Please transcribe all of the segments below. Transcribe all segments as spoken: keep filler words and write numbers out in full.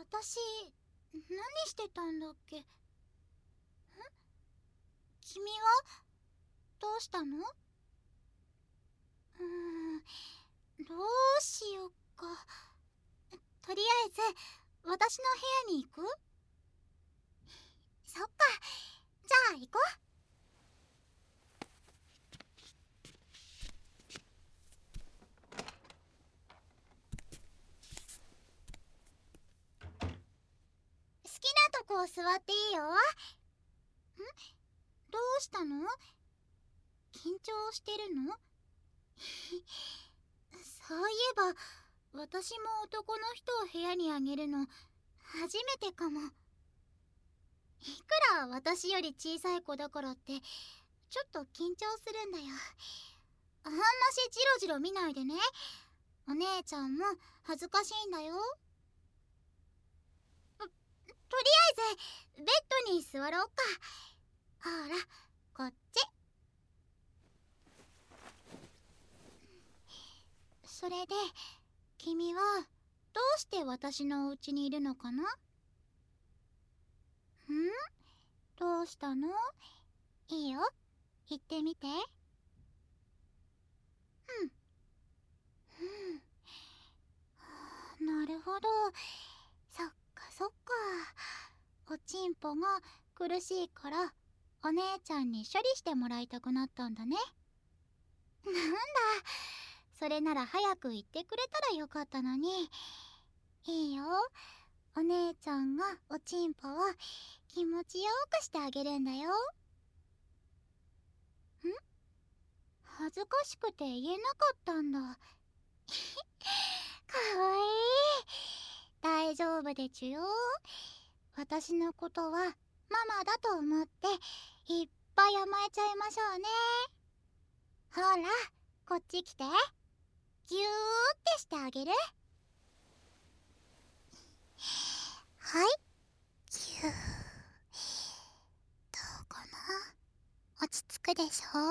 私、何してたんだっけ？ん？君はどうしたの？うーん、どうしよっか。とりあえず、私の部屋に行く？そっか、じゃあ行こう。好きなとこ座っていいよ。ん？どうしたの？緊張してるの？そういえば、私も男の人を部屋にあげるの初めてかも。いくら私より小さい子だからってちょっと緊張するんだよ。あんましジロジロ見ないでね。お姉ちゃんも恥ずかしいんだよ。とりあえずベッドに座ろうか。ほら、こっち。それで君はどうして私のお家にいるのかな？ん？どうしたの？いいよ、言ってみて。うんうん。なるほど、そっかそっか。おちんぽが苦しいからお姉ちゃんに処理してもらいたくなったんだね。なんだ、それなら早く言ってくれたらよかったのに。いいよ、お姉ちゃんがおちんぽを気持ちよくしてあげるんだよ。ん？恥ずかしくて言えなかったんだ。かわいい。大丈夫でちゅよ。私のことはママだと思っていっぱい甘えちゃいましょうね。ほら、こっち来て。ぎゅーってしてあげる。はい、ぎゅー。どうかな？落ち着くでしょ？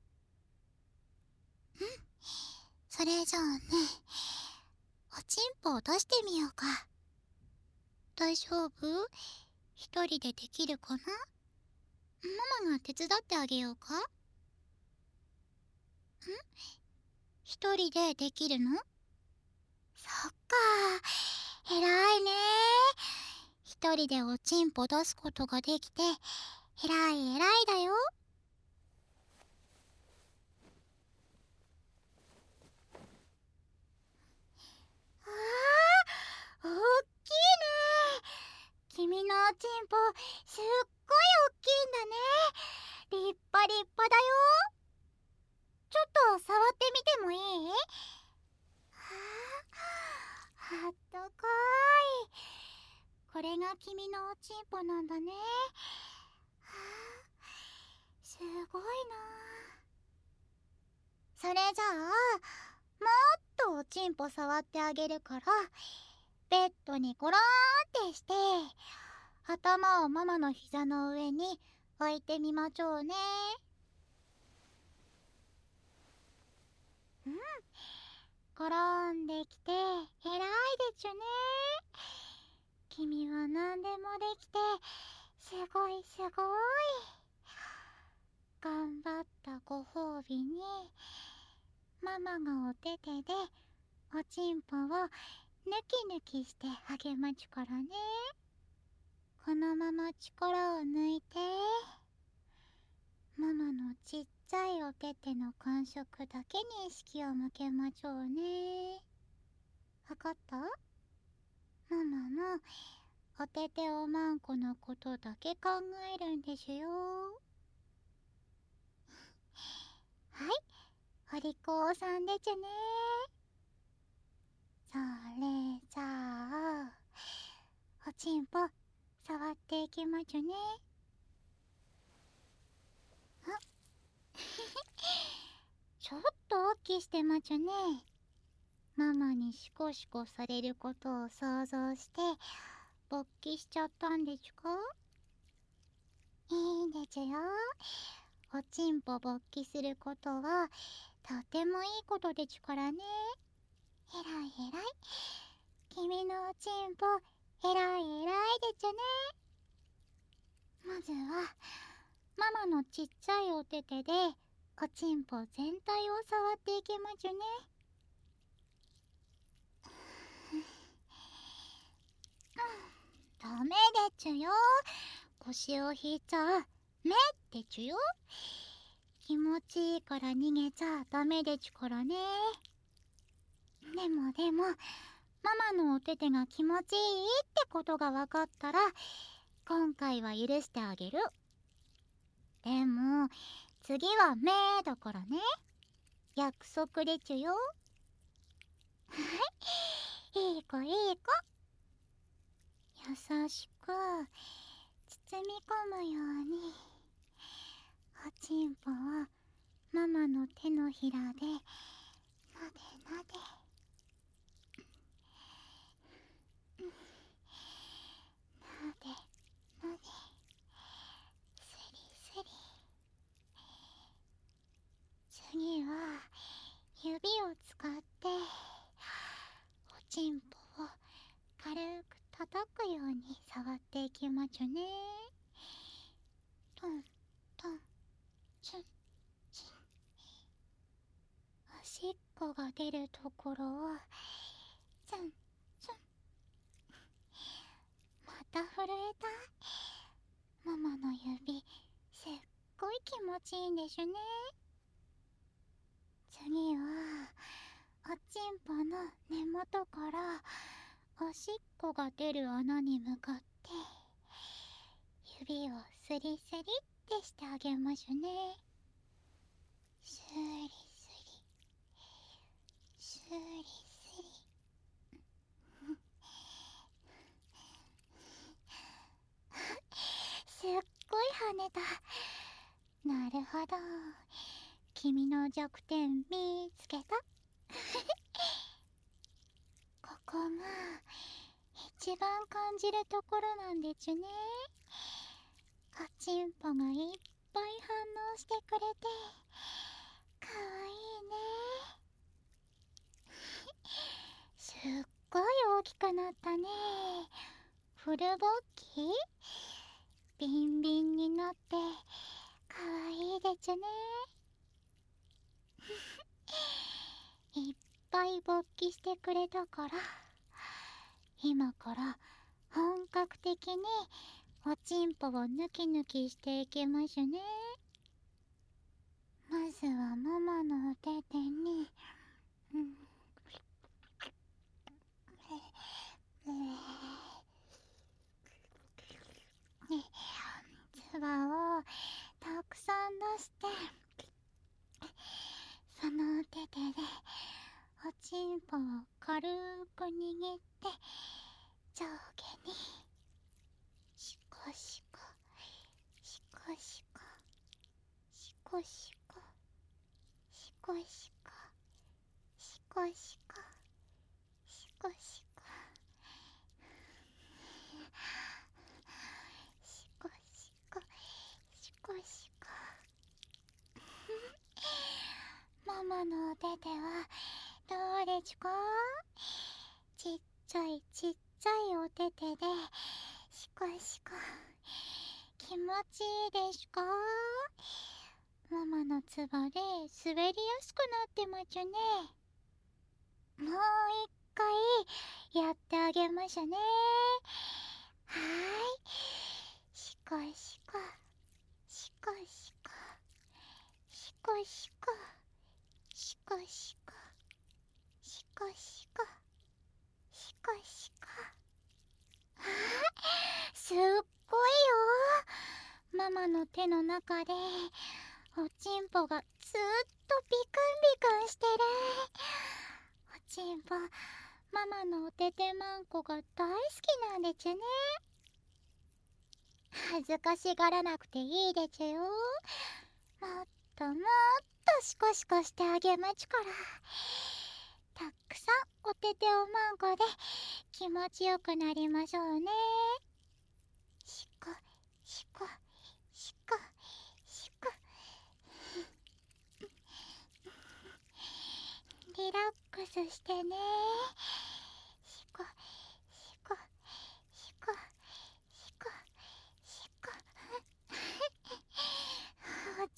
うん、それじゃあね、おちんぽを出してみようか。大丈夫？一人でできるかな？ママが手伝ってあげようか？ん？一人でできるの？そっか、偉いね。一人でおちんぽ出すことができて偉い偉いだよ。あー、おっきいね。君のおちんぽすっごいおっきいんだね。立派立派だよ。ちょっと触ってみてもいい？はあ、あったかい。これが君のおちんぽなんだね。はあ、すごいな。それじゃあもっとおちんぽ触ってあげるから、ベッドにゴローンってして頭をママの膝の上に置いてみましょうね。うん、ゴロンできて偉いでちゅね。君は何でもできてすごいすごい。頑張ったご褒美にママがお手手でおちんぽをぬきぬきしてあげまちゅからね。このまま力を抜いてママのちっちゃいお手手の感触だけに意識を向けましょうね。わかった？ママもお手手おまんこのことだけ考えるんですよ。はい、お利口さんでちゅね。それじゃあおちんぽ触っていきまちゅね。あちょっとおっきしてまちゅね。ママにシコシコされることを想像して勃起しちゃったんでちゅか？いいんでちゅよ。おちんぽ勃起することはとてもいいことでちゅからね。えらいえらい。君のおちんぽえらいえらいでちゅね。まずはママのちっちゃいお手手でおちんぽ全体を触っていきまちゅね。ダメでちゅよ。腰を引いちゃめってちゅよ。気持ちいいから逃げちゃダメでちゅからね。でもでもママのお手手が気持ちいいってことが分かったら今回は許してあげる。でも次はめだからね。約束でちゅよ。はいいい子いい子。優しく包み込むようにおちんぽをママの手のひらでなでなでなでなで、すりすり。次は指を使っておちんぽを軽く叩くように触っていきまちゅね。トントンチュンチュン。おしっこが出るところをツンツン。また震えた。ママの指すっごい気持ちいいんでしゅね。次はおちんぽの根元からおしっこが出る穴に向かって指をスリスリってしてあげましゅね。スリスリスリスリ。すっごい跳ねた。なるほど、君の弱点見つけた。ここが一番感じるところなんでちゅね。おちんぽがいっぱい反応してくれてかわいいね。すっごい大きくなったね。フルボッキビンビンになってかわいいでちゅね。いっぱい勃起してくれたから今から本格的におちんぽをヌキヌキしていきましゅね。まずはママのお手手に、うん、つばをたくさん出してそのお手手でおちんぽを軽く握って上下にシコシコシコシコシコシコシコシコシコシコシコシコシコシコシコシコ。ママのお手手はどうでちゅか。ちっちゃいちっちゃいお手手でシコシコ気持ちいいでしゅか。ママのつばで滑りやすくなってまちゅね。もう一回やってあげましょね。はーい、シコシコシコシコシコシコシコシコシコシコシコシコ。あー、すっごいよ。ママの手の中でおちんぽがずっとビクンビクンしてる。おちんぽママのおててまんこが大好きなんでちゅね。恥ずかしがらなくていいでちゅよ。もっともっとシコシコしてあげまちゅから。たくさんおてておまんこで気持ちよくなりましょうね。シコシコシコシコ。リラックスしてね。シコシコシ